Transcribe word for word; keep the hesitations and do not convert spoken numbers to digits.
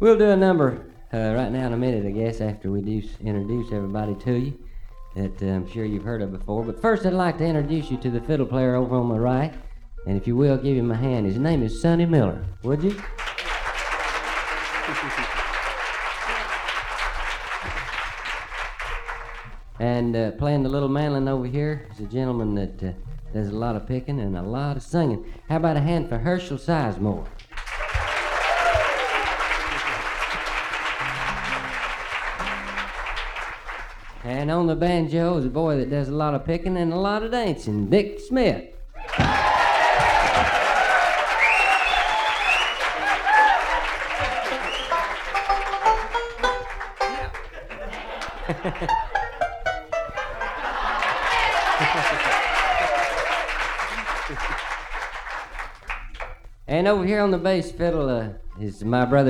We'll do a number uh, right now in a minute, I guess, after we do s- introduce everybody to you that uh, I'm sure you've heard of before. But first, I'd like to introduce you to the fiddle player over on my right. And if you will, give him a hand. His name is Sonny Miller. Would you? And uh, playing the little mandolin over here is a gentleman that uh, does a lot of picking and a lot of singing. How about a hand for Herschel Sizemore? And on the banjo is a boy that does a lot of picking and a lot of dancing, Dick Smith. And over here on the bass fiddle uh, is my brother